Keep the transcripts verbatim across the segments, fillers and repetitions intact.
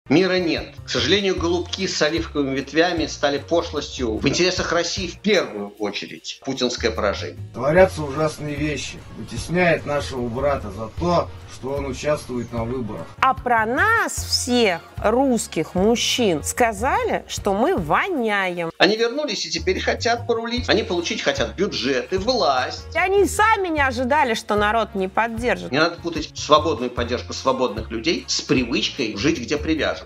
Мира нет. К сожалению, голубки с оливковыми ветвями стали пошлостью в интересах России в первую очередь. Путинское поражение. Творятся ужасные вещи. Вытесняет нашего брата за то, что он участвует на выборах. А про нас всех, русских мужчин, сказали, что мы воняем. Они вернулись и теперь хотят порулить. Они получить хотят бюджет и власть. И они сами не ожидали, что народ не поддержит. Не надо путать свободную поддержку свободных людей с привычкой жить, где привяжут.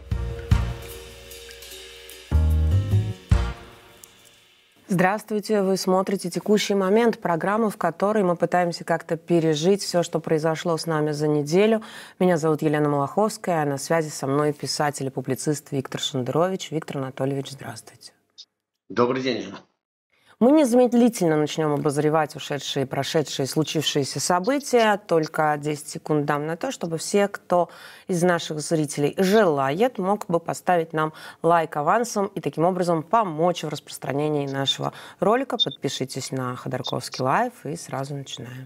Здравствуйте, вы смотрите «Текущий момент», программу, в которой мы пытаемся как-то пережить все, что произошло с нами за неделю. Меня зовут Елена Малаховская, а на связи со мной писатель и публицист Виктор Шендерович. Виктор Анатольевич, здравствуйте. Добрый день, Елена. Мы незамедлительно начнем обозревать ушедшие, прошедшие, случившиеся события. Только десять секунд дам на то, чтобы все, кто из наших зрителей желает, мог бы поставить нам лайк авансом и таким образом помочь в распространении нашего ролика. Подпишитесь на Ходорковский лайв и сразу начинаем.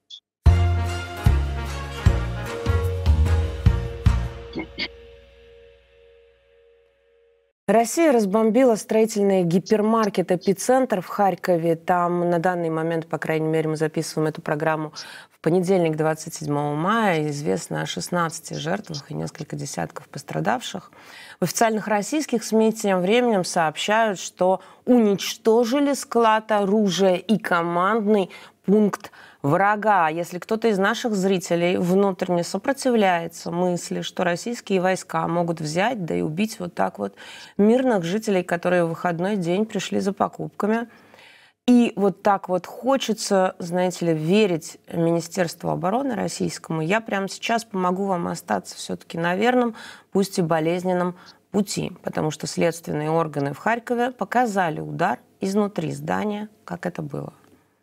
Россия разбомбила строительный гипермаркет «Эпицентр» в Харькове. Там на данный момент, по крайней мере, мы записываем эту программу в понедельник, двадцать седьмого мая. Известно о шестнадцати жертвах и несколько десятков пострадавших. В официальных российских СМИ тем временем сообщают, что уничтожили склад оружия и командный пункт врага. Если кто-то из наших зрителей внутренне сопротивляется мысли, что российские войска могут взять, да и убить вот так вот мирных жителей, которые в выходной день пришли за покупками, и вот так вот хочется, знаете ли, верить Министерству обороны российскому, я прямо сейчас помогу вам остаться все-таки на верном, пусть и болезненном пути, потому что следственные органы в Харькове показали удар изнутри здания, как это было.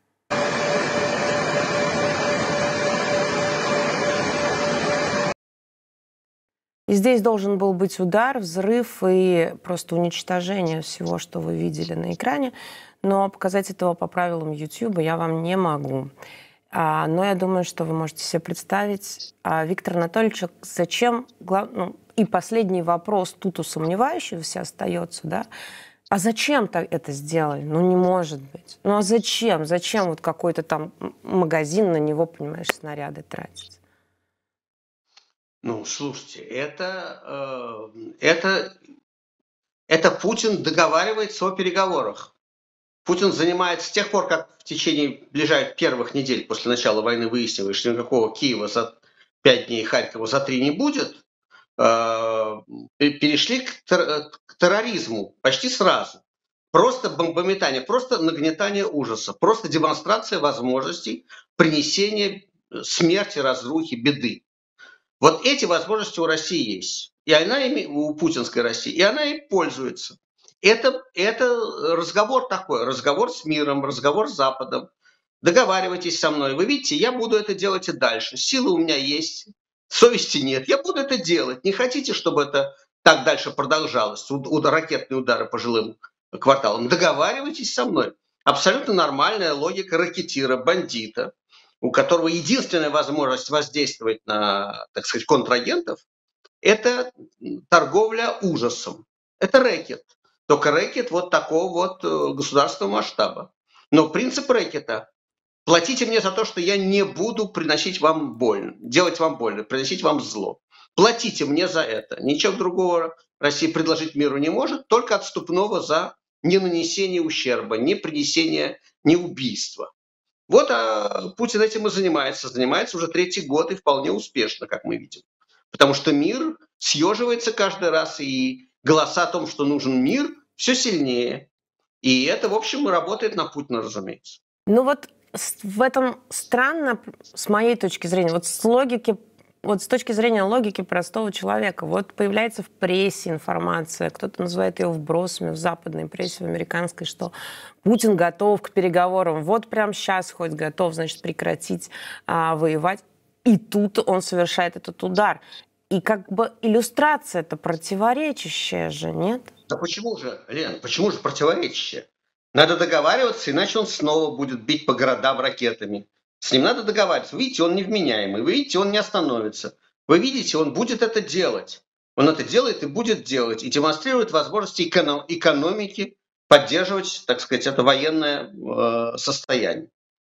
И здесь должен был быть удар, взрыв и просто уничтожение всего, что вы видели на экране. Но показать этого по правилам YouTube я вам не могу. А, но я думаю, что вы можете себе представить. А, Виктор Анатольевич, зачем... Ну, и последний вопрос тут у сомневающегося остается, да? А зачем-то это сделали? Ну, не может быть. Ну, а зачем? Зачем вот какой-то там магазин на него, понимаешь, снаряды тратить? Ну, слушайте, это, э, это, это Путин договаривается о переговорах. Путин занимается с тех пор, как в течение ближайших первых недель после начала войны выяснилось, что никакого Киева за пять дней, Харькова за три не будет, э, перешли к, тер, к терроризму почти сразу. Просто бомбометание, просто нагнетание ужаса, просто демонстрация возможностей принесения смерти, разрухи, беды. Вот эти возможности у России есть, и она у путинской России, и она им пользуется. Это, это разговор такой, разговор с миром, разговор с Западом. Договаривайтесь со мной. Вы видите, я буду это делать и дальше. Силы у меня есть, совести нет. Я буду это делать. Не хотите, чтобы это так дальше продолжалось? Уд- ракетные удары по жилым кварталам. Договаривайтесь со мной. Абсолютно нормальная логика ракетира, бандита, у которого единственная возможность воздействовать на, так сказать, контрагентов, это торговля ужасом. Это рэкет. Только рэкет вот такого вот государственного масштаба. Но принцип рэкета: платите мне за то, что я не буду приносить вам больно, делать вам больно, приносить вам зло. Платите мне за это. Ничего другого Россия предложить миру не может, только отступного за ненанесение ущерба, не принесение, не убийства. Вот а Путин этим и занимается. Занимается уже третий год и вполне успешно, как мы видим. Потому что мир съеживается каждый раз, и голоса о том, что нужен мир, все сильнее. И это, в общем, работает на Путина, разумеется. Ну вот в этом странно, с моей точки зрения, вот с логики, вот с точки зрения логики простого человека. Вот появляется в прессе информация, кто-то называет ее вбросами в западной прессе, в американской, что Путин готов к переговорам. Вот прямо сейчас хоть готов, значит, прекратить а, воевать. И тут он совершает этот удар. И как бы иллюстрация-то противоречащая же, нет? Да почему же, Лен, почему же противоречащая? Надо договариваться, иначе он снова будет бить по городам ракетами. С ним надо договариваться. Вы видите, он невменяемый. Вы видите, он не остановится. Вы видите, он будет это делать. Он это делает и будет делать, и демонстрирует возможности эконом- экономики поддерживать, так сказать, это военное э, состояние.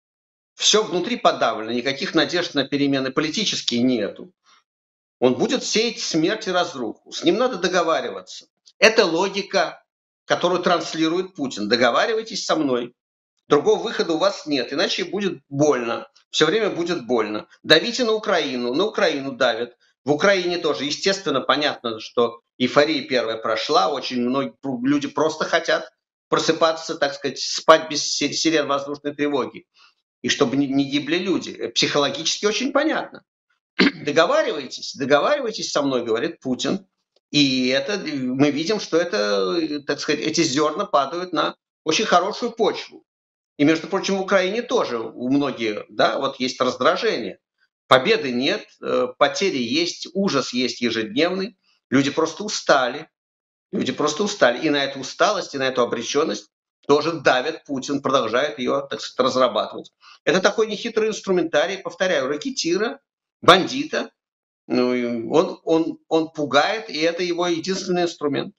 Все внутри подавлено, никаких надежд на перемены политические нету. Он будет сеять смерть и разруху. С ним надо договариваться. Это логика, которую транслирует Путин. Договаривайтесь со мной. Другого выхода у вас нет, иначе будет больно. Все время будет больно. Давите на Украину. На Украину давят. В Украине тоже, естественно, понятно, что эйфория первая прошла. Очень многие люди просто хотят просыпаться, так сказать, спать без сирен воздушной тревоги. И чтобы не гибли люди. Психологически очень понятно. Договаривайтесь, договаривайтесь со мной, говорит Путин. И это мы видим, что это, так сказать, эти зерна падают на очень хорошую почву. И, между прочим, в Украине тоже у многих, да, вот есть раздражение. Победы нет, потери есть, ужас есть ежедневный. Люди просто устали. Люди просто устали. И на эту усталость, и на эту обреченность тоже давит Путин, продолжает ее, так сказать, разрабатывать. Это такой нехитрый инструментарий, повторяю, ракетира, бандита. Ну, он, он, он пугает, и это его единственный инструмент.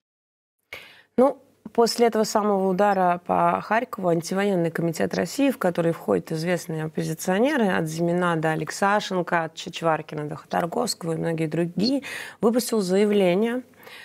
Ну, после этого самого удара по Харькову антивоенный комитет России, в который входят известные оппозиционеры от Зимина до Алексашенко, от Чичваркина до Ходорковского и многие другие, выпустил заявление.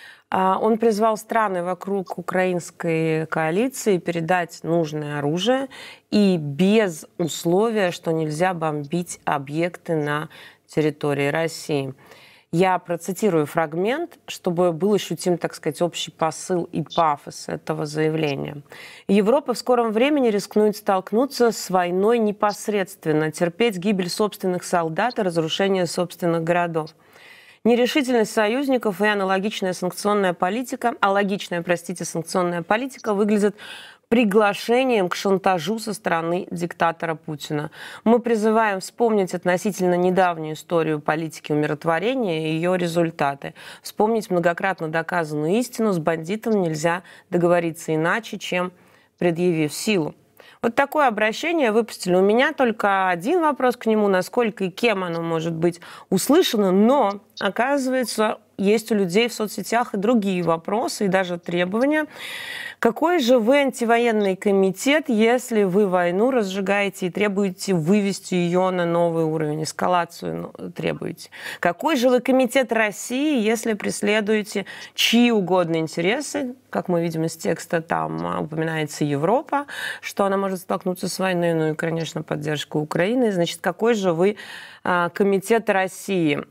Он призвал страны вокруг украинской коалиции передать нужное оружие и без условия, что нельзя бомбить объекты на территории России. Я процитирую фрагмент, чтобы был ощутим, так сказать, общий посыл и пафос этого заявления. Европа в скором времени рискнует столкнуться с войной непосредственно, терпеть гибель собственных солдат и разрушение собственных городов. Нерешительность союзников и аналогичная санкционная политика, алогичная, простите, санкционная политика выглядит приглашением к шантажу со стороны диктатора Путина. Мы призываем вспомнить относительно недавнюю историю политики умиротворения и ее результаты. Вспомнить многократно доказанную истину: с бандитом нельзя договориться иначе, чем предъявив силу. Вот такое обращение выпустили. У меня только один вопрос к нему: насколько и кем оно может быть услышано, но, оказывается, есть у людей в соцсетях и другие вопросы, и даже требования. Какой же вы антивоенный комитет, если вы войну разжигаете и требуете вывести ее на новый уровень, эскалацию требуете? Какой же вы комитет России, если преследуете чьи угодно интересы? Как мы видим из текста, там упоминается Европа, что она может столкнуться с войной, ну и, конечно, поддержка Украины. Значит, какой же вы а, комитет России?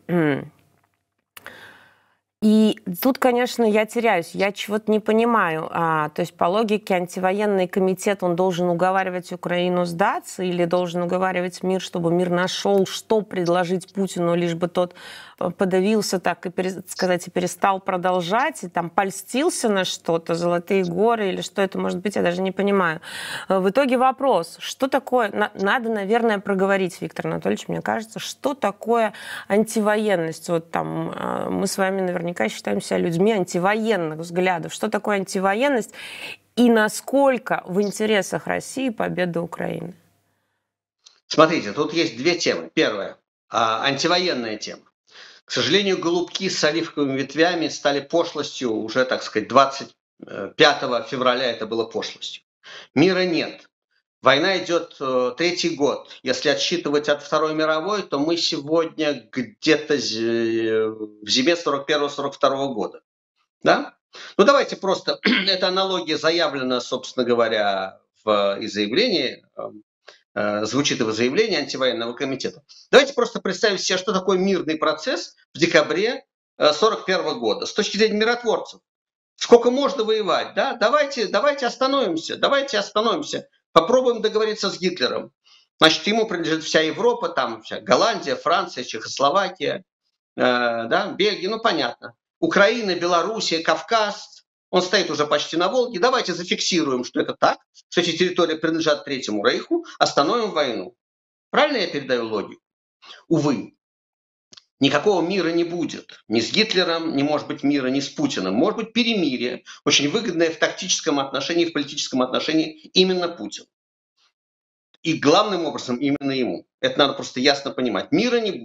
И тут, конечно, я теряюсь, я чего-то не понимаю. А, то есть по логике антивоенный комитет, он должен уговаривать Украину сдаться или должен уговаривать мир, чтобы мир нашел, что предложить Путину, лишь бы тот подавился, так и сказать, и перестал продолжать, и там польстился на что-то, золотые горы или что это может быть, я даже не понимаю. В итоге вопрос, что такое, надо, наверное, проговорить, Виктор Анатольевич, мне кажется, что такое антивоенность? Вот там мы с вами наверняка считаем себя людьми антивоенных взглядов. Что такое антивоенность и насколько в интересах России победа Украины? Смотрите, тут есть две темы. Первая – антивоенная тема. К сожалению, голубки с оливковыми ветвями стали пошлостью уже, так сказать, двадцать пятого февраля это было пошлостью. Мира нет. Война идет э, третий год. Если отсчитывать от Второй мировой, то мы сегодня где-то в зиме сорок первого сорок второго года. Да? Ну давайте просто, эта аналогия заявлена, собственно говоря, в и заявлении, э, звучит и в заявлении антивоенного комитета. Давайте просто представим себе, что такое мирный процесс в декабре сорок первого года с точки зрения миротворцев. Сколько можно воевать, да? Давайте, давайте остановимся, давайте остановимся. Попробуем договориться с Гитлером. Значит, ему принадлежит вся Европа, там вся Голландия, Франция, Чехословакия, э, да, Бельгия, ну понятно. Украина, Белоруссия, Кавказ, он стоит уже почти на Волге. Давайте зафиксируем, что это так, что эти территории принадлежат Третьему Рейху, остановим войну. Правильно я передаю логику? Увы, никакого мира не будет. Ни с Гитлером, не может быть мира, ни с Путиным. Может быть перемирие, очень выгодное в тактическом отношении, в политическом отношении именно Путин. И главным образом именно ему. Это надо просто ясно понимать. Мира не будет.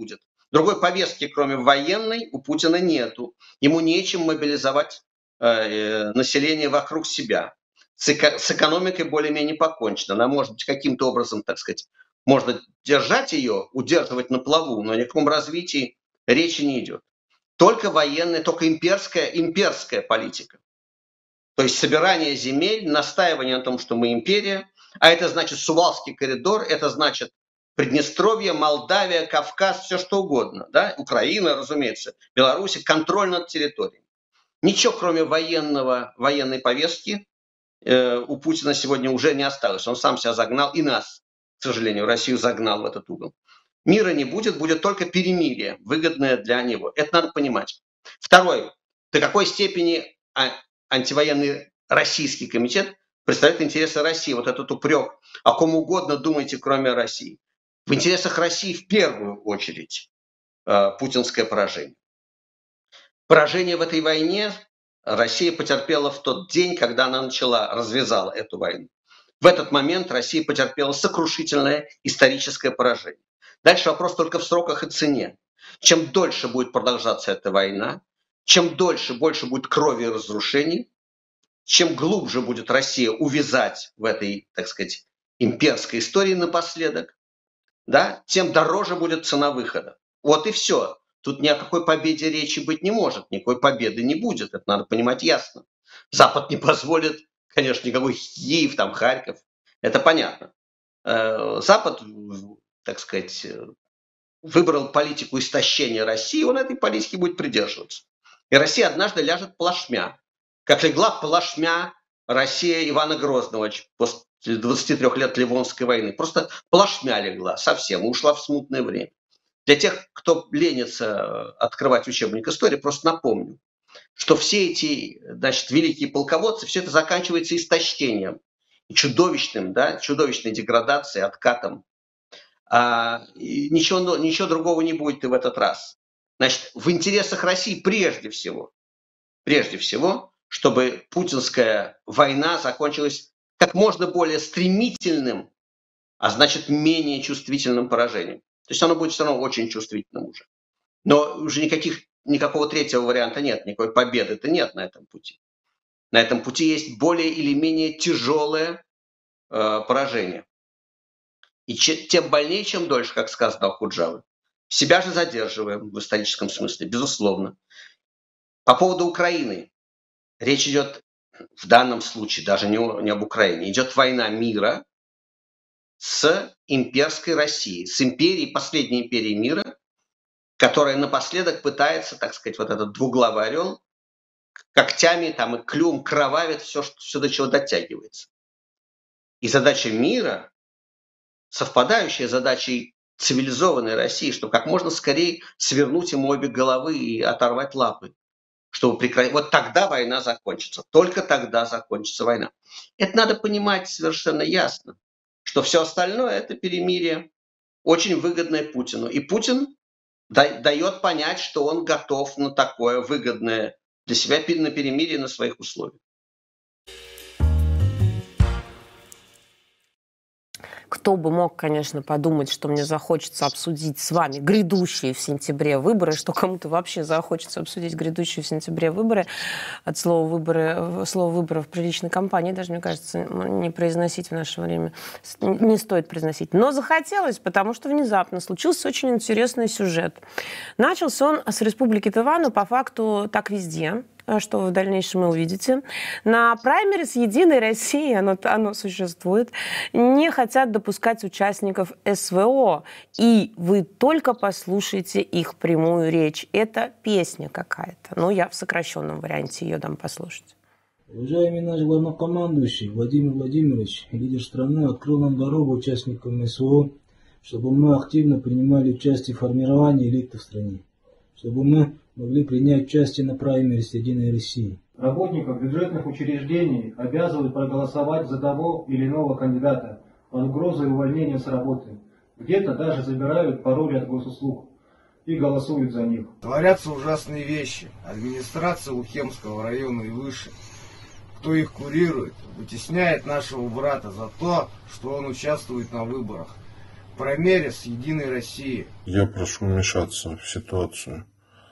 Другой повестки, кроме военной, у Путина нету. Ему нечем мобилизовать э, население вокруг себя. С, эко- с экономикой более-менее покончено. Она может быть каким-то образом, так сказать, можно держать ее, удерживать на плаву, но ни о каком развитии речи не идет. Только военная, только имперская, имперская политика. То есть собирание земель, настаивание на том, что мы империя, а это значит Сувалский коридор, это значит Приднестровье, Молдавия, Кавказ, все что угодно, да? Украина, разумеется, Беларусь, контроль над территорией. Ничего, кроме военного, военной повестки, э, у Путина сегодня уже не осталось. Он сам себя загнал, и нас, к сожалению, Россию загнал в этот угол. Мира не будет, будет только перемирие, выгодное для него. Это надо понимать. Второе. До какой степени антивоенный российский комитет представляет интересы России? Вот этот упрек, о ком угодно думайте, кроме России. В интересах России в первую очередь э, путинское поражение. Поражение в этой войне Россия потерпела в тот день, когда она начала, развязала эту войну. В этот момент Россия потерпела сокрушительное историческое поражение. Дальше вопрос только в сроках и цене. Чем дольше будет продолжаться эта война, чем дольше, больше будет крови и разрушений, чем глубже будет Россия увязать в этой, так сказать, имперской истории напоследок, да, тем дороже будет цена выхода. Вот и все. Тут ни о какой победе речи быть не может. Никакой победы не будет. Это надо понимать ясно. Запад не позволит, конечно, никакой Киев, там, Харьков. Это понятно. Запад, так сказать, выбрал политику истощения России, он этой политики будет придерживаться. И Россия однажды ляжет плашмя. Как легла плашмя Россия Ивана Грозного после двадцати трёх лет Ливонской войны. Просто плашмя легла совсем, ушла в смутное время. Для тех, кто ленится открывать учебник истории, просто напомню, что все эти, значит, великие полководцы, все это заканчивается истощением, чудовищным, да, чудовищной деградацией, откатом. А, ничего, ничего другого не будет и в этот раз. Значит, в интересах России прежде всего, прежде всего, чтобы путинская война закончилась как можно более стремительным, а значит менее чувствительным поражением. То есть оно будет все равно очень чувствительным уже. Но уже никаких, никакого третьего варианта нет, никакой победы-то нет на этом пути. На этом пути есть более или менее тяжелое э, поражение. И че, тем больнее, чем дольше, как сказано у Куджавы. Себя же задерживаем в историческом смысле, безусловно. По поводу Украины. Речь идет в данном случае даже не, о, не об Украине. Идет война мира с имперской Россией, с империей, последней империей мира, которая напоследок пытается, так сказать, вот этот двуглавый орел, когтями там, и клювом кровавит все, что, все, до чего дотягивается. И задача мира, совпадающая с задачей цивилизованной России, чтобы как можно скорее свернуть ему обе головы и оторвать лапы, чтобы прекратить. Вот тогда война закончится. Только тогда закончится война. Это надо понимать совершенно ясно, что все остальное – это перемирие, очень выгодное Путину. И Путин дает понять, что он готов на такое выгодное для себя на перемирие на своих условиях. Кто бы мог, конечно, подумать, что мне захочется обсудить с вами грядущие в сентябре выборы, что кому-то вообще захочется обсудить грядущие в сентябре выборы. От слова выборы, слова выборы в приличной кампании даже, мне кажется, не произносить в наше время, не стоит произносить. Но захотелось, потому что внезапно случился очень интересный сюжет. Начался он с Республики Тыва, но по факту так везде, что вы в дальнейшем вы увидите. На праймерис «Единой России», оно, оно существует, не хотят допускать участников СВО. И вы только послушайте их прямую речь. Это песня какая-то. Ну, я в сокращенном варианте ее дам послушать. Уважаемый наш главнокомандующий Владимир Владимирович, лидер страны, открыл нам дорогу участникам СВО, чтобы мы активно принимали участие в формировании элиты в стране, чтобы мы могли принять участие на праймерис «Единой России». Работников бюджетных учреждений обязывают проголосовать за того или иного кандидата под угрозой увольнения с работы. Где-то даже забирают пароли от госуслуг и голосуют за них. Творятся ужасные вещи. Администрация Лухемского района и выше, кто их курирует, вытесняет нашего брата за то, что он участвует на выборах. Праймерис Единой России. Я прошу вмешаться в ситуацию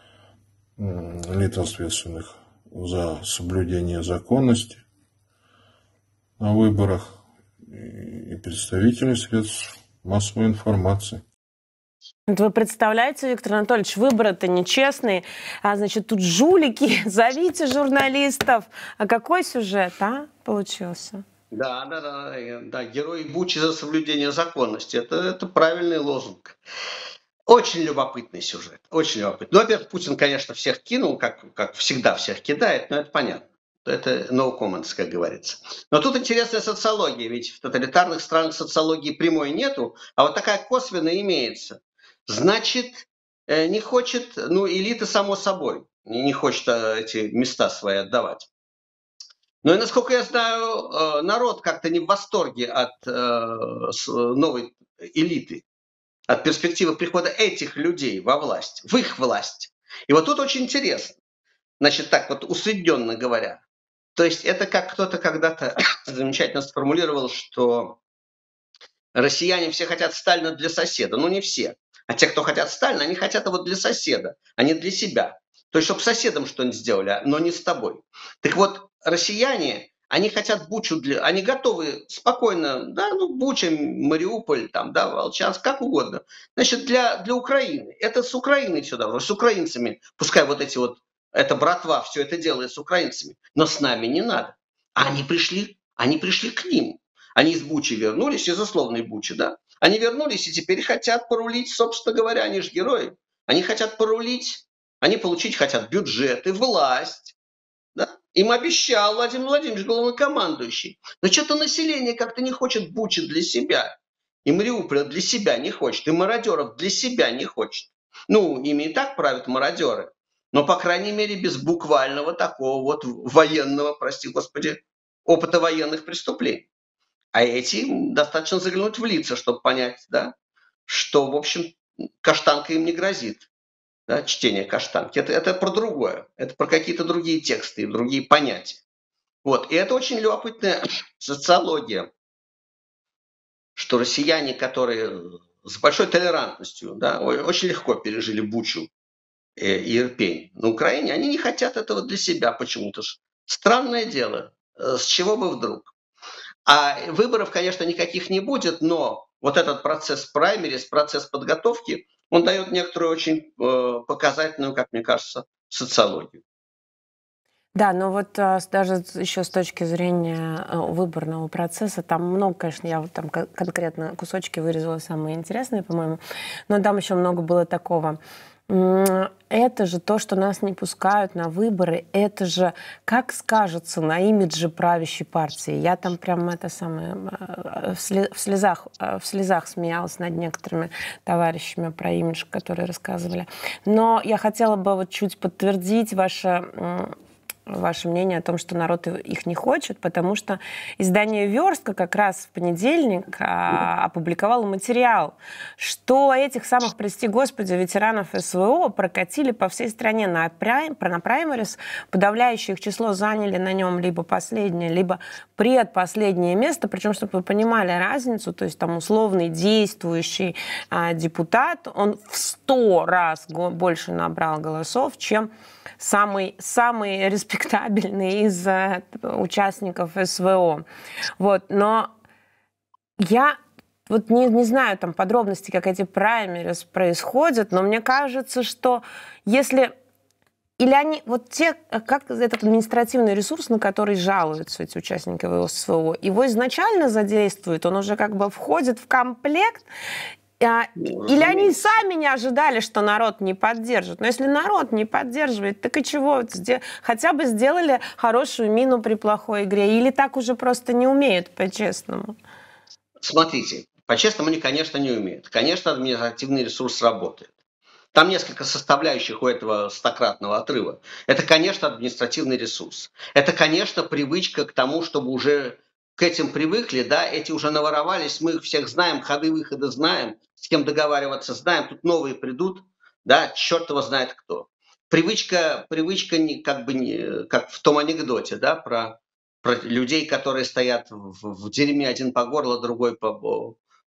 лиц, ответственных за соблюдение законности на выборах и представителей средств массовой информации. Вот вы представляете, Виктор Анатольевич, выборы-то нечестные, а значит, тут жулики, зовите журналистов. А какой сюжет, а, получился? Да, да, да, да, герои Бучи за соблюдение законности. Это, это правильный лозунг. Очень любопытный сюжет, очень любопытный. Ну, во-первых, Путин, конечно, всех кинул, как, как всегда всех кидает, но это понятно. Это no comments, как говорится. Но тут интересная социология, ведь в тоталитарных странах социологии прямой нету, а вот такая косвенная имеется. Значит, не хочет, ну, элита само собой, не хочет эти места свои отдавать. Ну и, насколько я знаю, народ как-то не в восторге от новой элиты, от перспективы прихода этих людей во власть, в их власть. И вот тут очень интересно, значит, так вот усредненно говоря, то есть это как кто-то когда-то замечательно сформулировал, что россияне все хотят Сталина для соседа, ну не все. А те, кто хотят Сталина, они хотят его для соседа, а не для себя. То есть, чтобы соседом что-нибудь сделали, но не с тобой. Так вот, россияне, они хотят Бучу, для, они готовы спокойно, да, ну, Буча, Мариуполь, там, да, Волчанск, как угодно. Значит, для, для Украины. Это с Украиной все должно, с украинцами. Пускай вот эти вот, эта братва все это делает с украинцами, но с нами не надо. А они пришли, они пришли к ним. Они из Бучи вернулись, из условной Бучи, да. Они вернулись и теперь хотят порулить, собственно говоря, они же герои. Они хотят порулить, они получить хотят бюджет и власть. Да? Им обещал Владимир Владимирович, главнокомандующий. Но что-то население как-то не хочет Бучи для себя. И Мариуполя для себя не хочет. И мародеров для себя не хочет. Ну, ими и так правят мародеры. Но, по крайней мере, без буквального такого вот военного, прости господи, опыта военных преступлений. А эти достаточно заглянуть в лица, чтобы понять, да, что, в общем, каштанка им не грозит. Да, чтение каштанки. Это, это про другое. Это про какие-то другие тексты и другие понятия. Вот. И это очень любопытная социология, что россияне, которые с большой толерантностью, да, очень легко пережили Бучу и Ирпень на Украине, они не хотят этого для себя почему-то. Странное дело. С чего бы вдруг? А выборов, конечно, никаких не будет, но вот этот процесс праймерис, процесс подготовки, он дает некоторую очень э, показательную, как мне кажется, социологию. Да, но вот а, даже еще с точки зрения а, выборного процесса, там много, конечно, я вот там конкретно кусочки вырезала самые интересные, по-моему, но там еще много было такого. Это же то, что нас не пускают на выборы, это же как скажется на имидже правящей партии. Я там прям это самое в слезах, в слезах смеялась над некоторыми товарищами про имидж, которые рассказывали. Но я хотела бы вот чуть подтвердить ваше... ваше мнение о том, что народ их не хочет, потому что издание «Верстка» как раз в понедельник а, опубликовало материал, что этих самых, прости господи, ветеранов СВО прокатили по всей стране на, прайм, на праймерис, подавляющее их число заняли на нем либо последнее, либо предпоследнее место, причем, чтобы вы понимали разницу, то есть там условный действующий а, депутат, он в сто раз больше набрал голосов, чем самый, самый респектабельный из uh, участников СВО. Вот. Но я вот не, не знаю там подробностей, как эти праймерис происходят, но мне кажется, что если... Или они, вот те, как этот административный ресурс, на который жалуются эти участники СВО, его изначально задействуют, он уже как бы входит в комплект. Или они сами не ожидали, что народ не поддержит. Но если народ не поддерживает, так и чего? Хотя бы сделали хорошую мину при плохой игре. Или так уже просто не умеют, по-честному? Смотрите, по-честному они, конечно, не умеют. Конечно, административный ресурс работает. Там несколько составляющих у этого стократного отрыва. Это, конечно, административный ресурс. Это, конечно, привычка к тому, чтобы уже... к этим привыкли, да, эти уже наворовались, мы их всех знаем, ходы-выходы знаем, с кем договариваться знаем, тут новые придут, да, черт его знает кто. Привычка, привычка не, как бы не, как в том анекдоте, да, про, про людей, которые стоят в, в дерьме один по горло, другой по,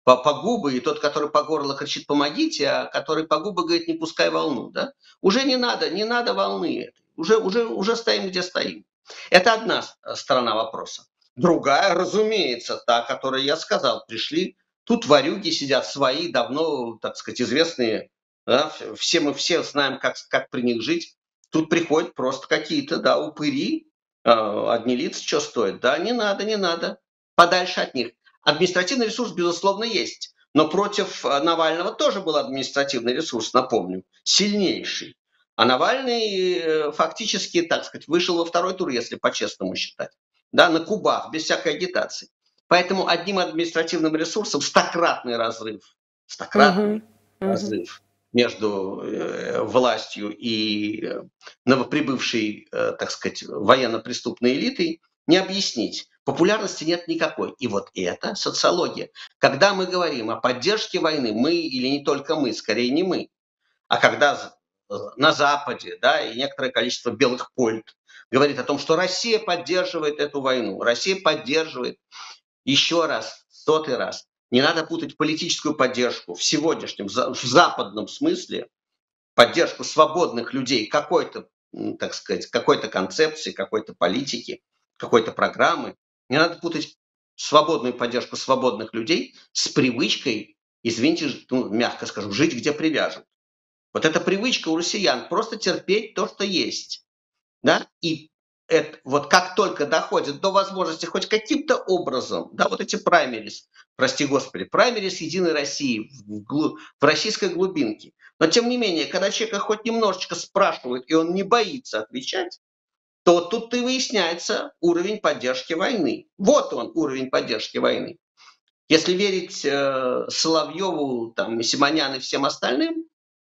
по, по губы, и тот, который по горло кричит «помогите», а который по губы говорит «не пускай волну». Да? Уже не надо, не надо волны этой. Уже, уже, уже стоим, где стоим. Это одна сторона вопроса. Другая, разумеется, та, о которой я сказал. Пришли, тут ворюги сидят свои, давно, так сказать, известные. Да? Все мы все знаем, как, как при них жить. Тут приходят просто какие-то, да, упыри, одни лица, что стоят. Да, не надо, не надо. Подальше от них. Административный ресурс, безусловно, есть. Но против Навального тоже был административный ресурс, напомню, сильнейший. А Навальный фактически, так сказать, вышел во второй тур, если по-честному считать. Да, на кубах, без всякой агитации. Поэтому одним административным ресурсом стократный разрыв. Стократный Мгм. разрыв между э, властью и э, новоприбывшей, э, так сказать, военно-преступной элитой не объяснить. Популярности нет никакой. И вот это социология. Когда мы говорим о поддержке войны, мы или не только мы, скорее не мы, а когда на Западе, да, и некоторое количество белых польт говорит о том, что Россия поддерживает эту войну, Россия поддерживает еще раз, сотый раз. Не надо путать политическую поддержку в сегодняшнем, в западном смысле, поддержку свободных людей какой-то, так сказать, какой-то концепции, какой-то политики, какой-то программы. Не надо путать свободную поддержку свободных людей с привычкой, извините, ну, мягко скажу, жить где привяжут. Вот эта привычка у россиян просто терпеть то, что есть. Да? И это, вот как только доходит до возможности хоть каким-то образом, да, вот эти праймерис, прости господи, праймерис Единой России в, глу, в российской глубинке. Но тем не менее, когда человека хоть немножечко спрашивают, и он не боится отвечать, то тут и выясняется уровень поддержки войны. Вот он, уровень поддержки войны. Если верить э, Соловьеву, там, Симонян и всем остальным,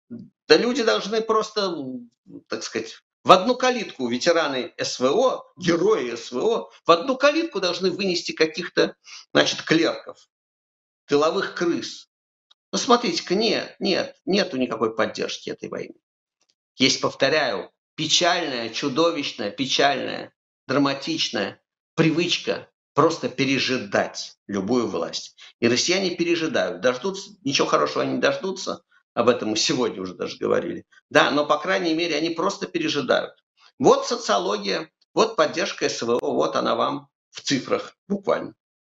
да люди должны просто, так сказать, в одну калитку ветераны СВО, герои СВО, в одну калитку должны вынести каких-то, значит, клерков, тыловых крыс. Ну, смотрите-ка, нет, нет, нету никакой поддержки этой войны. Есть, повторяю, печальная, чудовищная, печальная, драматичная привычка просто пережидать любую власть. И россияне пережидают, дождутся, ничего хорошего они не дождутся, об этом мы сегодня уже даже говорили. Да, но, по крайней мере, они просто пережидают. Вот социология, вот поддержка СВО, вот она вам в цифрах буквально.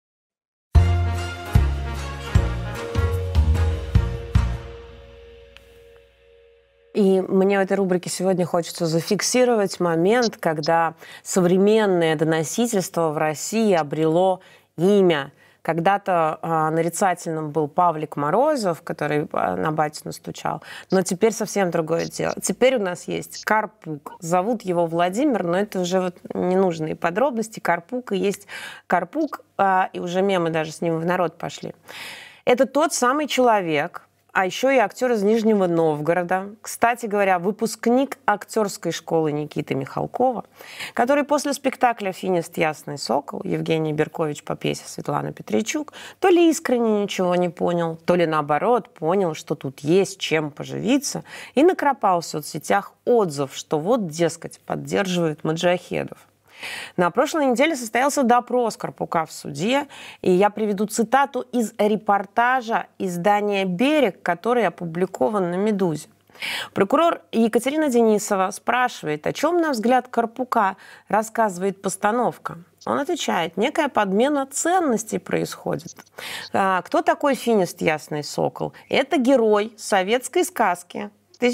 И мне в этой рубрике сегодня хочется зафиксировать момент, когда современное доносительство в России обрело имя. Когда-то э, нарицательным был Павлик Морозов, который э, на батю стучал, но теперь совсем другое дело. Теперь у нас есть Карпук. Зовут его Владимир, но это уже вот ненужные подробности. Карпук и есть Карпук, э, и уже мемы даже с ним в народ пошли. Это тот самый человек, а еще и актер из Нижнего Новгорода. Кстати говоря, выпускник актерской школы Никиты Михалкова, который после спектакля «Финист. Ясный сокол» Евгений Беркович по пьесе Светланы Петричук то ли искренне ничего не понял, то ли наоборот понял, что тут есть чем поживиться, и накропал в соцсетях отзыв, что вот, дескать, поддерживает маджахедов. На прошлой неделе состоялся допрос Карпука в суде, и я приведу цитату из репортажа издания «Берег», который опубликован на «Медузе». Прокурор Екатерина Денисова спрашивает, о чем, на взгляд Карпука, рассказывает постановка. Он отвечает, некая подмена ценностей происходит. А, кто такой Финист Ясный Сокол? Это герой советской сказки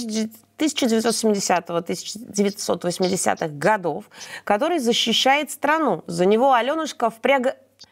тысяча девятьсот семидесятых — тысяча девятьсот восьмидесятых годов, который защищает страну. За него Аленушка впряга...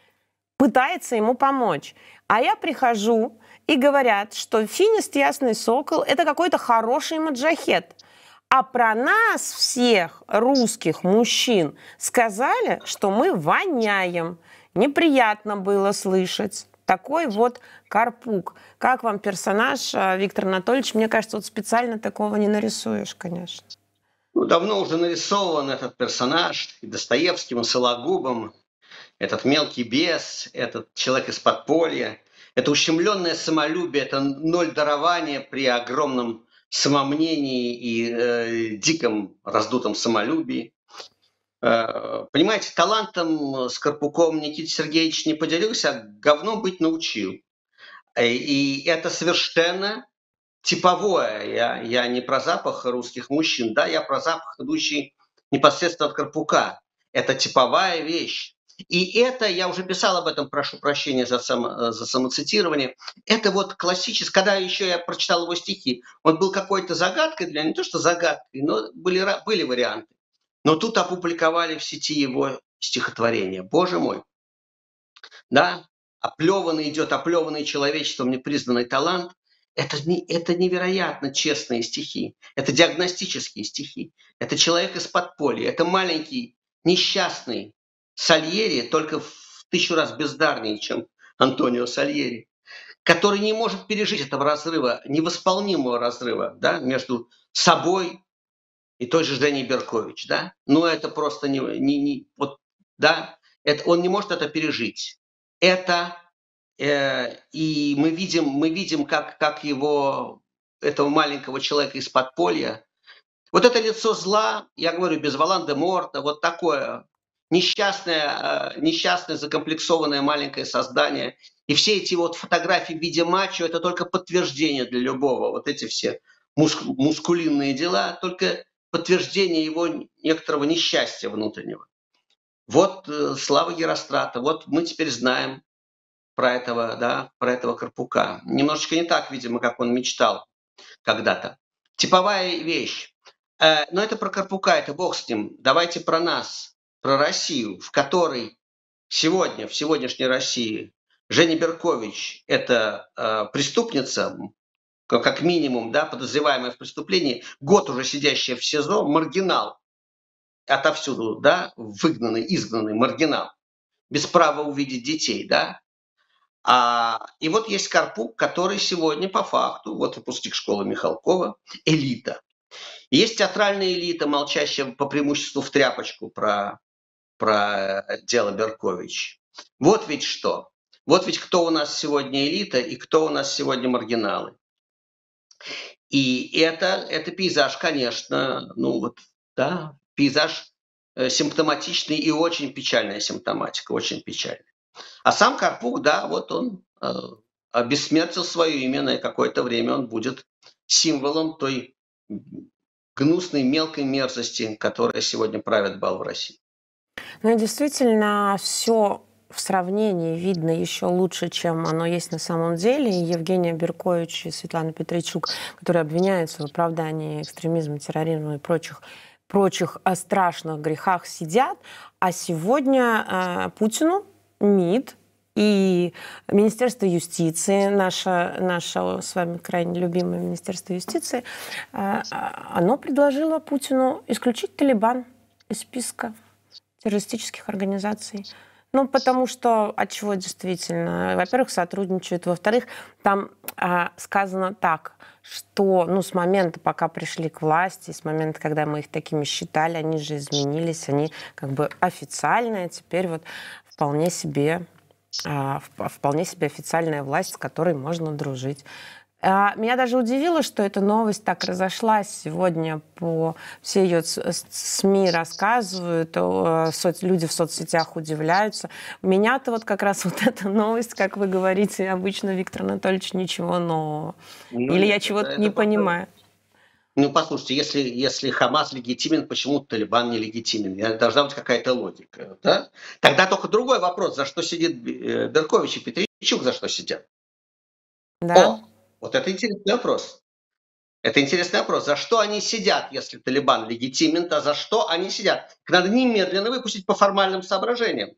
пытается ему помочь. А я прихожу, и говорят, что Финист Ясный Сокол – это какой-то хороший маджахед. А про нас всех, русских мужчин, сказали, что мы воняем. Неприятно было слышать. Такой вот Карпук. Как вам персонаж, Виктор Анатольевич? Мне кажется, вот специально такого не нарисуешь, конечно. Ну, давно уже нарисован этот персонаж и Достоевским, и Сологубом. Этот мелкий бес, этот человек из подполья. Это ущемленное самолюбие, это ноль дарования при огромном самомнении и э, диком раздутом самолюбии. Понимаете, талантом с Карпуком Никита Сергеевич не поделился, а говно быть научил. И это совершенно типовое. Я, я не про запах русских мужчин, да, я про запах, идущий непосредственно от Карпука. Это типовая вещь. И это, я уже писал об этом, прошу прощения за, само, за самоцитирование, это вот классический, когда еще я прочитал его стихи, он был какой-то загадкой для меня, не то что загадкой, но были, были варианты. Но тут опубликовали в сети его стихотворение. Боже мой. Да, оплеванный идет, оплеванный человечеством непризнанный талант. Это, это невероятно честные стихи. Это диагностические стихи. Это человек из подполья. Это маленький, несчастный Сальери, только в тысячу раз бездарнее, чем Антонио Сальери, который не может пережить этого разрыва, невосполнимого разрыва, да, между собой и той же Женей Беркович. Да? Ну, это просто не... не, не вот, да, это, он не может это пережить. Это... Э, и мы видим, мы видим как, как его, этого маленького человека из подполья, вот это лицо зла, я говорю, без Волан-де-Морта, вот такое несчастное, несчастное, закомплексованное маленькое создание. И все эти вот фотографии в виде мачо, это только подтверждение для любого. Вот эти все муск, мускулинные дела, только подтверждение его некоторого несчастья внутреннего. Вот э, слава Герострата, вот мы теперь знаем про этого, да, про этого Карпука. Немножечко не так, видимо, как он мечтал когда-то. Типовая вещь. Э, но это про Карпука, это бог с ним. Давайте про нас. Про Россию, в которой сегодня, в сегодняшней России, Женя Беркович – это э, преступница, как минимум, да, подозреваемая в преступлении, год уже сидящая в СИЗО, маргинал, отовсюду, да, выгнанный, изгнанный маргинал, без права увидеть детей, да. А, и вот есть Карпук, который сегодня по факту, вот выпускник школы Михалкова, элита. Есть театральная элита, молчащая по преимуществу в тряпочку про про дело Беркович. Вот ведь что. Вот ведь кто у нас сегодня элита и кто у нас сегодня маргиналы. И это, это пейзаж, конечно, ну вот, да, пейзаж э, симптоматичный и очень печальная симптоматика, очень печальная. А сам Карпук, да, вот он э, обессмертил свое имя, на какое-то время он будет символом той гнусной мелкой мерзости, которая сегодня правит бал в России. Ну и действительно, все в сравнении видно еще лучше, чем оно есть на самом деле. И Евгения Беркович и Светлана Петричук, которые обвиняются в оправдании экстремизма, терроризма и прочих, прочих страшных грехах, сидят. А сегодня э, Путину МИД и Министерство юстиции, наше, наше с вами крайне любимое Министерство юстиции, э, оно предложило Путину исключить Талибан из списка террористических организаций. Ну, потому что, от чего действительно? Во-первых, сотрудничают. Во-вторых, там а, сказано так, что ну, с момента, пока пришли к власти, с момента, когда мы их такими считали, они же изменились, они как бы официальные, теперь вот вполне себе, а, вполне себе официальная власть, с которой можно дружить. Меня даже удивило, что эта новость так разошлась сегодня. По все ее СМИ рассказывают, люди в соцсетях удивляются. Меня-то вот как раз вот эта новость, как вы говорите, обычно, Виктор Анатольевич, ничего нового. Ну, или я чего-то не понимаю. Ну, послушайте, если, если Хамас легитимен, почему Талибан не легитимен? Должна быть какая-то логика. Да? Тогда только другой вопрос, за что сидит Беркович и Петричук, за что сидят? Да. О! Вот это интересный вопрос. Это интересный вопрос. За что они сидят, если Талибан легитимен, то за что они сидят? Их надо немедленно выпустить по формальным соображениям.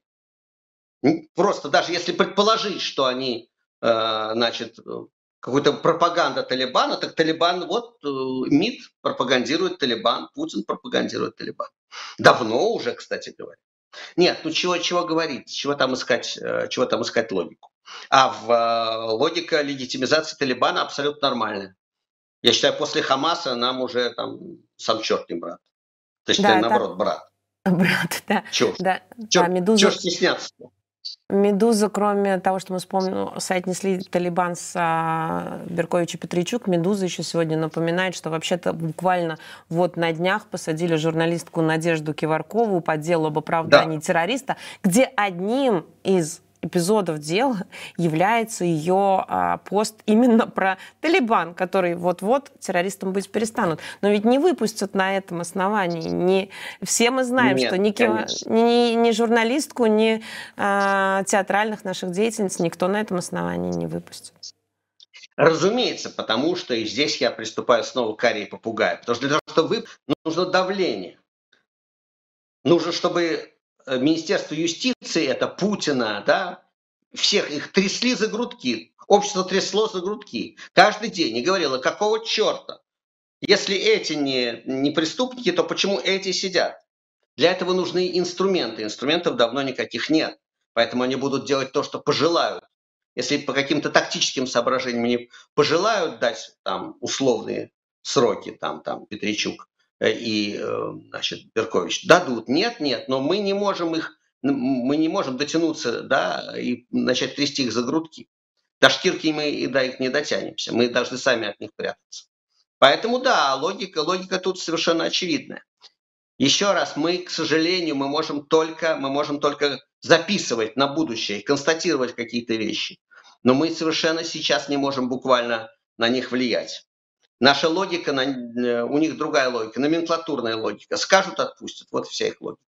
Просто даже если предположить, что они, э, значит, какую-то пропаганда Талибана, так Талибан, вот э, МИД пропагандирует Талибан, Путин пропагандирует Талибан. Давно уже, кстати говоря. Нет, ну чего, чего говорить, чего там искать, э, чего там искать логику. А в, э, логика легитимизации Талибана абсолютно нормальная. Я считаю, после Хамаса нам уже там сам черт не брат. То есть, да, наоборот, это... брат. Брат, да. Чего да, да, Медуза... стесняться? Медуза, кроме того, что мы вспомнили, соотнесли Талибан с а, Беркович и Петричук, Медуза еще сегодня напоминает, что вообще-то буквально вот на днях посадили журналистку Надежду Киваркову по делу об оправдании да. террориста, где одним из эпизодов дела является ее а, пост именно про Талибан, который вот-вот террористам быть перестанут. Но ведь не выпустят на этом основании. Не... Все мы знаем, Нет, что ни, ни, ни журналистку, ни а, театральных наших деятельниц никто на этом основании не выпустит. Разумеется, потому что и здесь я приступаю снова к карии попугая. Потому что для того, чтобы вы, нужно давление. Нужно, чтобы Министерство юстиции, это Путина, да, всех их трясли за грудки. Общество трясло за грудки. Каждый день и говорило, какого черта? Если эти не, не преступники, то почему эти сидят? Для этого нужны инструменты. Инструментов давно никаких нет. Поэтому они будут делать то, что пожелают. Если по каким-то тактическим соображениям они пожелают дать там условные сроки, там, там, Петричук и, значит, Беркович, дадут. Нет, нет, но мы не можем их, мы не можем дотянуться, да, и начать трясти их за грудки. До шкирки мы и до их не дотянемся. Мы должны сами от них прятаться. Поэтому, да, логика, логика тут совершенно очевидная. Еще раз, мы, к сожалению, мы можем только, мы можем только записывать на будущее, констатировать какие-то вещи. Но мы совершенно сейчас не можем буквально на них влиять. Наша логика, у них другая логика, номенклатурная логика. Скажут, отпустят. Вот вся их логика.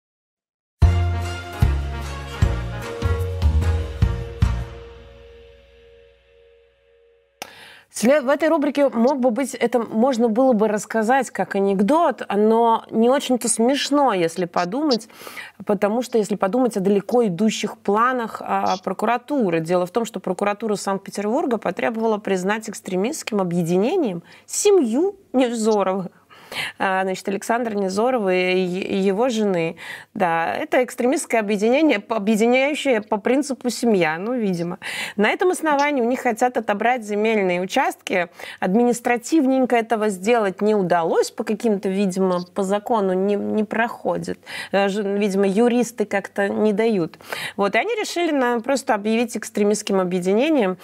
В этой рубрике мог бы быть, это можно было бы рассказать как анекдот, но не очень-то смешно, если подумать, потому что если подумать о далеко идущих планах а, прокуратуры. Дело в том, что прокуратура Санкт-Петербурга потребовала признать экстремистским объединением семью Невзоровых. Значит, Александра Невзорова и его жены. Да, это экстремистское объединение, объединяющее по принципу семья, ну, видимо. На этом основании у них хотят отобрать земельные участки. Административненько этого сделать не удалось, по каким-то, видимо, по закону не, не проходит. Видимо, юристы как-то не дают. Вот, и они решили наверное, просто объявить экстремистским объединением.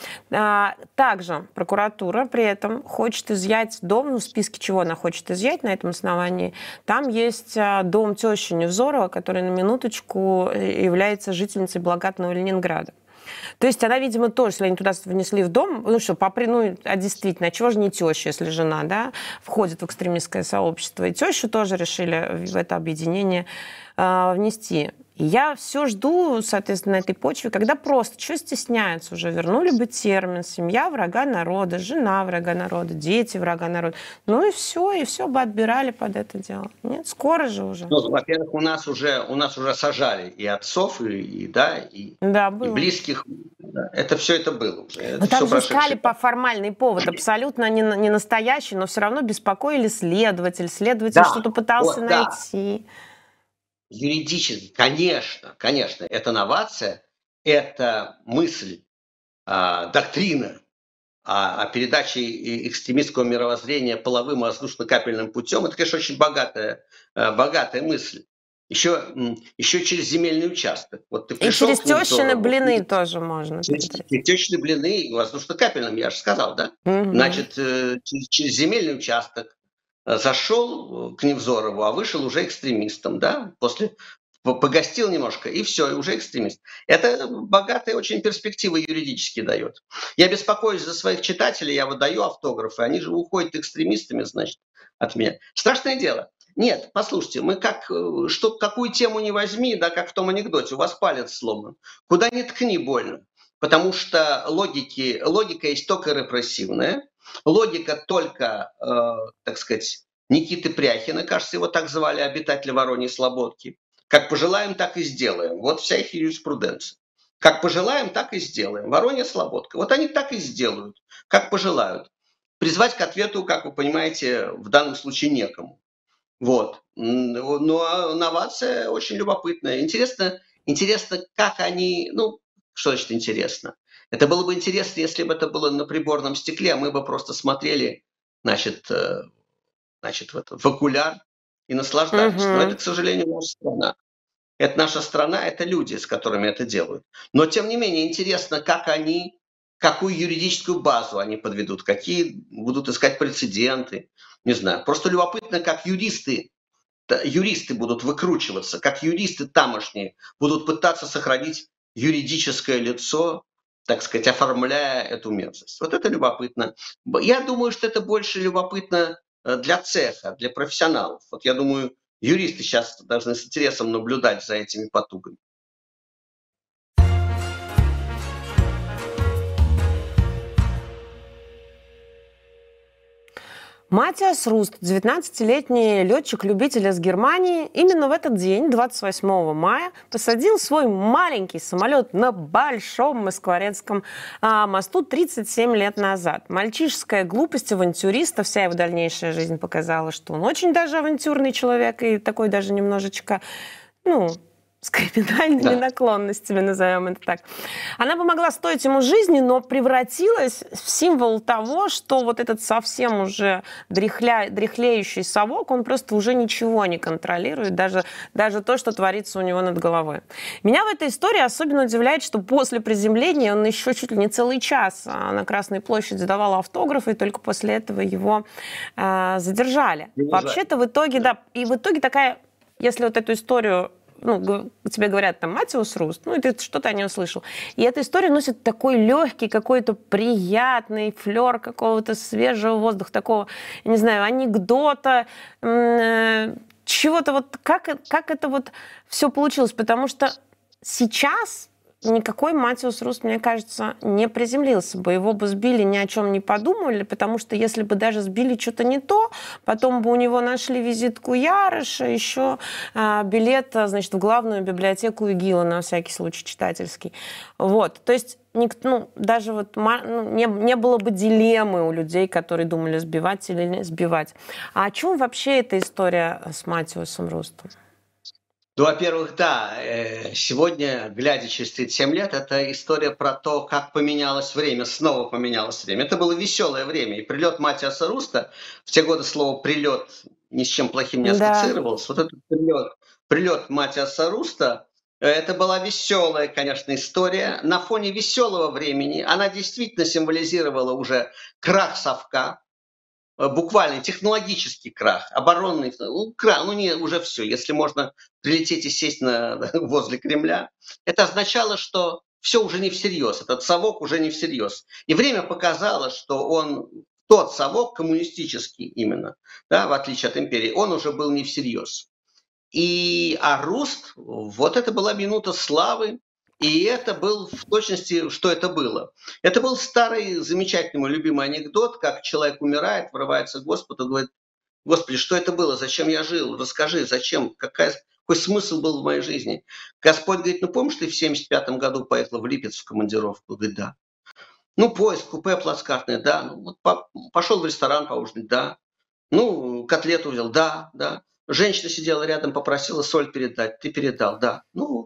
Также прокуратура при этом хочет изъять дом, ну, в списке чего она хочет изъять, на этом основании. Там есть дом тещи Невзорова, который на минуточку является жительницей благодатного Ленинграда. То есть она, видимо, тоже, если они туда внесли в дом, ну что, попри, ну, а действительно, а чего же не теща, если жена, да, входит в экстремистское сообщество. И тещу тоже решили в это объединение э, внести. И я все жду, соответственно, на этой почве, когда просто, что стесняются уже, вернули бы термин «семья врага народа», «жена врага народа», «дети врага народа». Ну и все, и все бы отбирали под это дело. Нет, скоро же уже. Ну, во-первых, у нас уже, у нас уже сажали и отцов, и, и, да, и, да, и близких. Да, это все это было уже. Это но там же искали по формальный повод, абсолютно не, не настоящий, но все равно беспокоили следователь. Следователь да. что-то пытался вот, найти. Да. Юридически, конечно, конечно, это новация, это мысль, а, доктрина о, о передаче экстремистского мировоззрения половым и воздушно-капельным путем. Это, конечно, очень богатая, богатая мысль. Еще, еще через земельный участок. Вот ты и через тещины блины вот, тоже можно. Через тещины блины и воздушно-капельным, я же сказал, да? Угу. Значит, через, через земельный участок зашел к Невзорову, а вышел уже экстремистом, да, после погостил немножко, и все, и уже экстремист. Это богатые очень перспективы юридически дает. Я беспокоюсь за своих читателей, я выдаю автографы, они же уходят экстремистами, значит, от меня. Страшное дело. Нет, послушайте, мы как, что, какую тему не возьми, да, как в том анекдоте, у вас палец сломан. Куда ни ткни больно. Потому что логики, логика есть только репрессивная. Логика только, э, так сказать, Никиты Пряхина, кажется, его так звали, обитателя Вороньей Слободки. Как пожелаем, так и сделаем. Вот вся их юриспруденция. Как пожелаем, так и сделаем. Воронья Слободка. Вот они так и сделают, как пожелают. Призвать к ответу, как вы понимаете, в данном случае некому. Вот. Но новация очень любопытная. Интересно, интересно, как они... Ну, что значит интересно? Это было бы интересно, если бы это было на приборном стекле, а мы бы просто смотрели, значит, значит в, это, в окуляр и наслаждались. Uh-huh. Но это, к сожалению, наша страна. Это наша страна, это люди, с которыми это делают. Но, тем не менее, интересно, как они, какую юридическую базу они подведут, какие будут искать прецеденты, не знаю. Просто любопытно, как юристы, юристы будут выкручиваться, как юристы тамошние будут пытаться сохранить юридическое лицо, так сказать, оформляя эту мерзость. Вот это любопытно. Я думаю, что это больше любопытно для цеха, для профессионалов. Вот я думаю, юристы сейчас должны с интересом наблюдать за этими потугами. Матиас Руст, девятнадцатилетний летчик-любитель из Германии, именно в этот день, двадцать восьмого мая, посадил свой маленький самолет на Большом Москворецком а, мосту тридцать семь лет назад. Мальчишеская глупость авантюриста, вся его дальнейшая жизнь показала, что он очень даже авантюрный человек и такой даже немножечко, ну... с криминальными да. наклонностями, назовем это так. Она помогла стоить ему жизни, но превратилась в символ того, что вот этот совсем уже дряхля... дряхлеющий совок, он просто уже ничего не контролирует, даже, даже то, что творится у него над головой. Меня в этой истории особенно удивляет, что после приземления он еще чуть ли не целый час на Красной площади давал автографы, и только после этого его э, задержали. Вообще-то в итоге, да, и в итоге такая, если вот эту историю ну, тебе говорят, там, Матиас Руст, ну, и ты что-то о нем слышал. И эта история носит такой легкий, какой-то приятный флер какого-то свежего воздуха, такого, я не знаю, анекдота, э, чего-то вот, как, как это вот все получилось, потому что сейчас никакой Матиас Руст, мне кажется, не приземлился бы. Его бы сбили, ни о чем не подумали, потому что если бы даже сбили что-то не то, потом бы у него нашли визитку Ярыша, еще а, билет, значит, в главную библиотеку ИГИЛа, на всякий случай читательский. Вот, то есть никто, ну, даже вот ну, не, не было бы дилеммы у людей, которые думали, сбивать или не сбивать. А о чем вообще эта история с Матиасом Рустом? Ну, во-первых, да, сегодня, глядя через тридцать семь лет, это история про то, как поменялось время, снова поменялось время. Это было веселое время, и прилет Матиаса Руста, в те годы слово «прилет» ни с чем плохим не ассоциировалось. Да. Вот этот прилет, прилет Матиаса Руста, это была веселая, конечно, история. На фоне веселого времени она действительно символизировала уже крах совка, буквально технологический крах, оборонный, ну, крах, ну не, уже все, если можно прилететь и сесть на, возле Кремля, это означало, что все уже не всерьез, этот совок уже не всерьез. И время показало, что он, тот совок коммунистический именно, да, в отличие от империи, он уже был не всерьез. И, а Руст, вот это была минута славы, и это был в точности, что это было. Это был старый, замечательный, мой любимый анекдот, как человек умирает, врывается к Господу, говорит: Господи, что это было, зачем я жил, расскажи, зачем, какая, какой смысл был в моей жизни. Господь говорит: ну помнишь, ты в семьдесят пятом году поехала в Липецк в командировку? Говорит: да. Ну поезд, купе плацкартное, да. Ну, вот по, пошел в ресторан поужинать, да. Ну, котлету взял, да, да. Женщина сидела рядом, попросила соль передать, ты передал, да. Ну,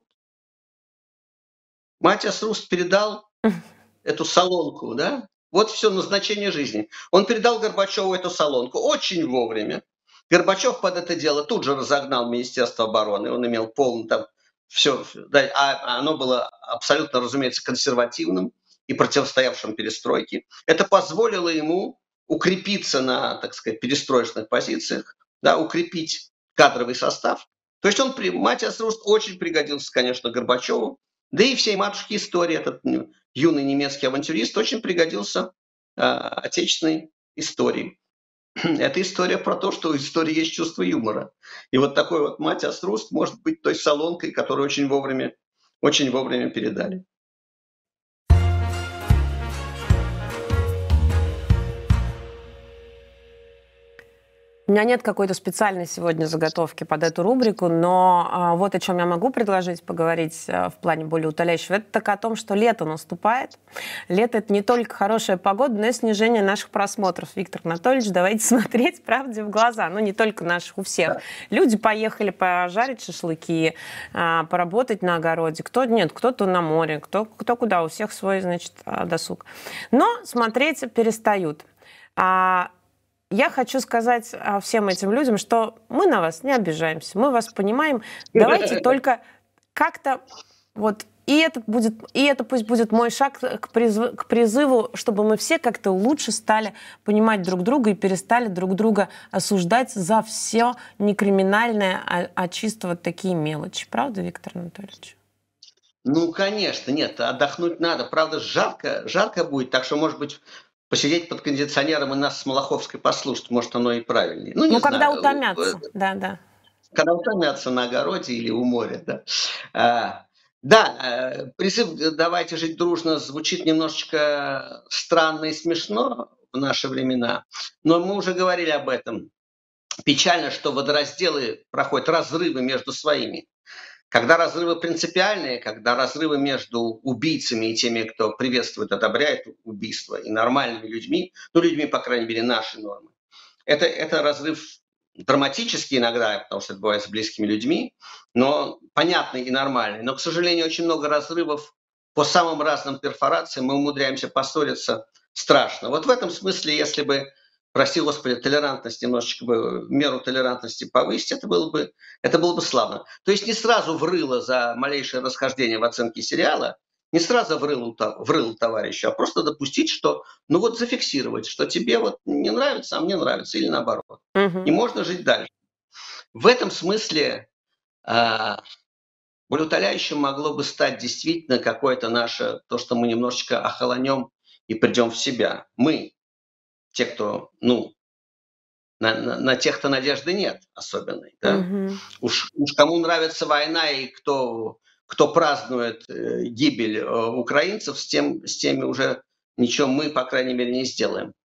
Матиас Руст передал эту солонку, да? Вот все назначение жизни. Он передал Горбачеву эту солонку очень вовремя. Горбачев под это дело тут же разогнал Министерство обороны. Он имел полный там все, да, а оно было абсолютно, разумеется, консервативным и противостоявшим перестройке. Это позволило ему укрепиться на, так сказать, перестроечных позициях, да, укрепить кадровый состав. То есть он, Матиас Руст очень пригодился, конечно, Горбачеву. Да и всей матушке истории этот юный немецкий авантюрист очень пригодился э, отечественной истории. Это история про то, что у истории есть чувство юмора. И вот такой вот Матиас Руст может быть той солонкой, которую очень вовремя, очень вовремя передали. У меня нет какой-то специальной сегодня заготовки под эту рубрику, но а, вот о чем я могу предложить поговорить а, в плане более утоляющего. Это так о том, что лето наступает. Лето — это не только хорошая погода, но и снижение наших просмотров. Виктор Анатольевич, давайте смотреть правде в глаза. Ну, не только наших, у всех. Люди поехали пожарить шашлыки, а, поработать на огороде. Кто нет, кто-то на море, кто, кто куда. У всех свой, значит, досуг. Но смотреть перестают. А, Я хочу сказать всем этим людям, что мы на вас не обижаемся, мы вас понимаем. Давайте только как-то вот и это будет, и это пусть будет мой шаг к призыву, к призыву, чтобы мы все как-то лучше стали понимать друг друга и перестали друг друга осуждать за все не криминальное, а, а чисто вот такие мелочи. Правда, Виктор Анатольевич? Ну, конечно, нет, отдохнуть надо. Правда, жарко, жарко будет, так что, может быть, посидеть под кондиционером и нас с Малаховской послушать, может, оно и правильнее. Ну, не Ну, когда знаю, утомятся, да, да. когда утомятся на огороде или у моря, да. А, да, э, призыв «давайте жить дружно» звучит немножечко странно и смешно в наши времена, но мы уже говорили об этом. Печально, что водоразделы проходят разрывы между своими. Когда разрывы принципиальные, когда разрывы между убийцами и теми, кто приветствует, одобряет убийство, и нормальными людьми, ну, людьми, по крайней мере, нашей нормы, это, это разрыв драматический иногда, потому что это бывает с близкими людьми, но понятный и нормальный. Но, к сожалению, очень много разрывов по самым разным перфорациям, мы умудряемся поссориться страшно. Вот в этом смысле, если бы, прости господи, толерантность немножечко бы, меру толерантности повысить, это было бы, это было бы славно. То есть не сразу врыло за малейшее расхождение в оценке сериала, не сразу врыл, врыл товарищу, а просто допустить, что, ну вот зафиксировать, что тебе вот не нравится, а мне нравится, или наоборот. Мгм. И можно жить дальше. В этом смысле э, болеутоляющим могло бы стать действительно какое-то наше, то, что мы немножечко охолонем и придем в себя. Мы, те, кто, ну, на, на, на тех-то надежды нет особенной. Да? Мгм. Уж, уж кому нравится война и кто, кто празднует э, гибель э, украинцев, с, тем, с теми уже ничего мы, по крайней мере, не сделаем.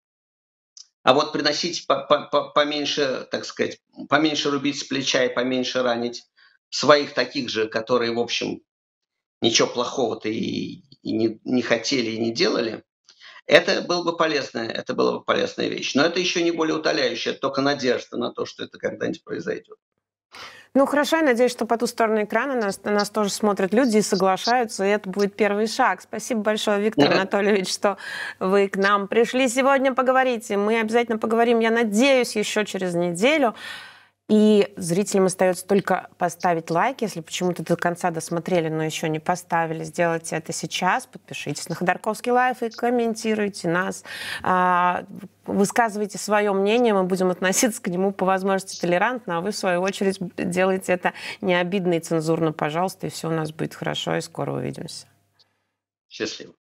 А вот приносить по- по- по- поменьше, так сказать, поменьше рубить с плеча и поменьше ранить своих таких же, которые, в общем, ничего плохого-то и, и не, не хотели и не делали, это было бы полезная, это была бы полезная вещь. Но это еще не более утоляющая, только надежда на то, что это когда-нибудь произойдет. Ну, хорошо, я надеюсь, что по ту сторону экрана нас, на нас тоже смотрят люди и соглашаются, и это будет первый шаг. Спасибо большое, Виктор Анатольевич, что вы к нам пришли сегодня поговорить. И мы обязательно поговорим, я надеюсь, еще через неделю. И зрителям остается только поставить лайк, если почему-то до конца досмотрели, но еще не поставили. Сделайте это сейчас. Подпишитесь на Ходорковский лайв и комментируйте нас. А, высказывайте свое мнение, мы будем относиться к нему по возможности толерантно, а вы, в свою очередь, делайте это не обидно и цензурно, пожалуйста, и все у нас будет хорошо, и скоро увидимся. Счастливо.